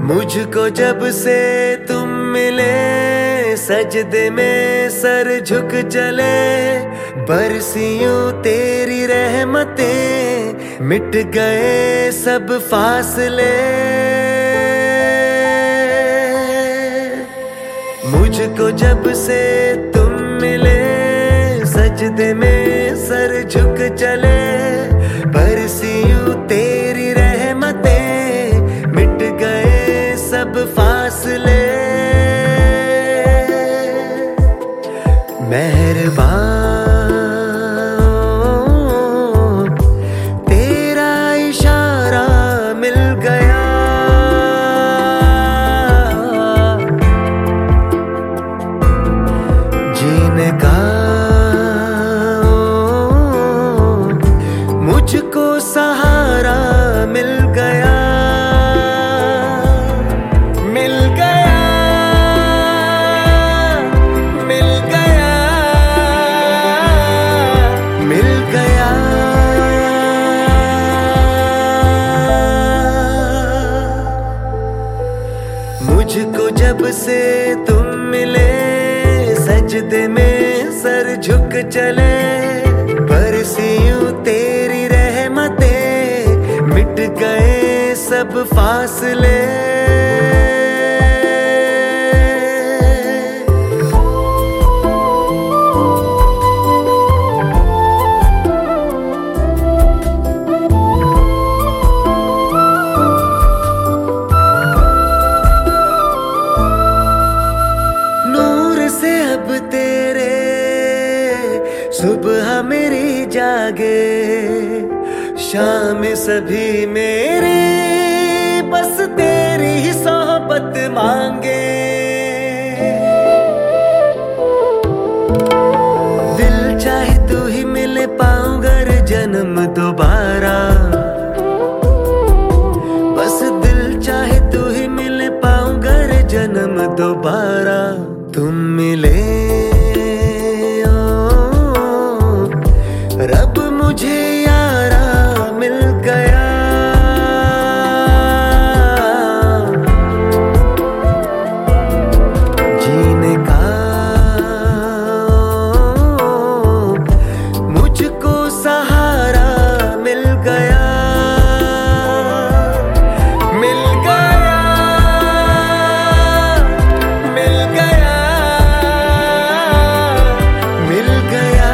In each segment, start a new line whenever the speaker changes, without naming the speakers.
मुझको जब से तुम मिले, सजदे में सर झुक चले। बरसी यूं तेरी रहमतें, मिट गए सब फासले। मुझको जब से तुम मिले, सजदे में सर झुक चले। बरसी यूं तेरी रहमतें, मिट गए सब फासले। मेहरबान तेरा इशारा मिल गया। जीने का मुझको सहारा मिल गया। मिल गया, मिल गया, मिल गया। मुझको जब से तुम मिले, सजदे में सर झुक चले। बरसी यूं तेरी रहमतें, मिट गए सब फासले। नूर से अब तेरे सुबह मेरी जागे, शाम सभी मेरे बस तेरी ही सोहबत मांगे। दिल चाहे तू ही मिले पाऊं गर जन्म दोबारा। बस दिल चाहे तू ही मिले पाऊं गर जन्म दोबारा। तुम मिले रब मुझे यारा मिल गया। जीने का मुझको सहारा मिल गया। मिल गया, मिल गया, मिल गया।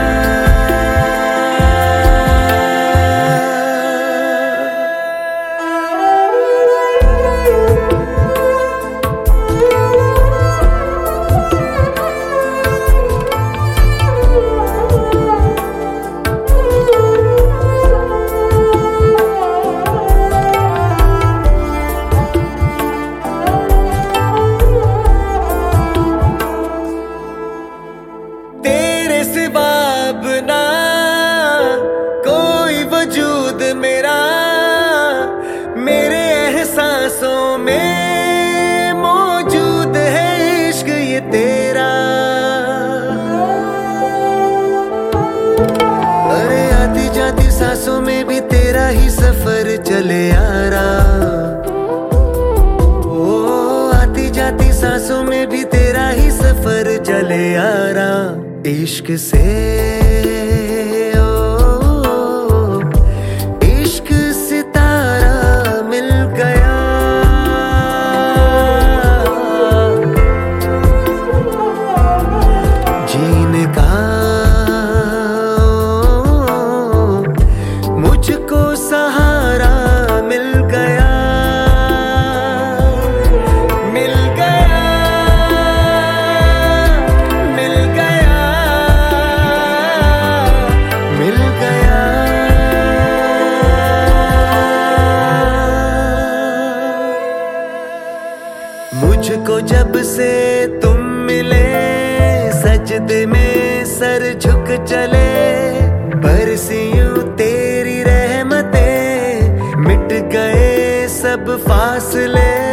तेरे सिवा अब ना कोई वजूद मेरा, मेरे एहसासों में मौजूद है इश्क ये तेरा। अरे आती जाती सांसों में भी तेरा ही सफर चले यारा। ओ आती जाती सांसों में भी तेरा ही सफर चले यारा। इश्क से ओ इश्क सितारा मिल गया। जीने का मुझको सहारा मिल गया। मिल गया, मिल गया, मिल गया। मुझको जब से तुम मिले, सजदे में सर झुक चले। बरसी यूं तेरी रहमतें, मिट गए सब फासले।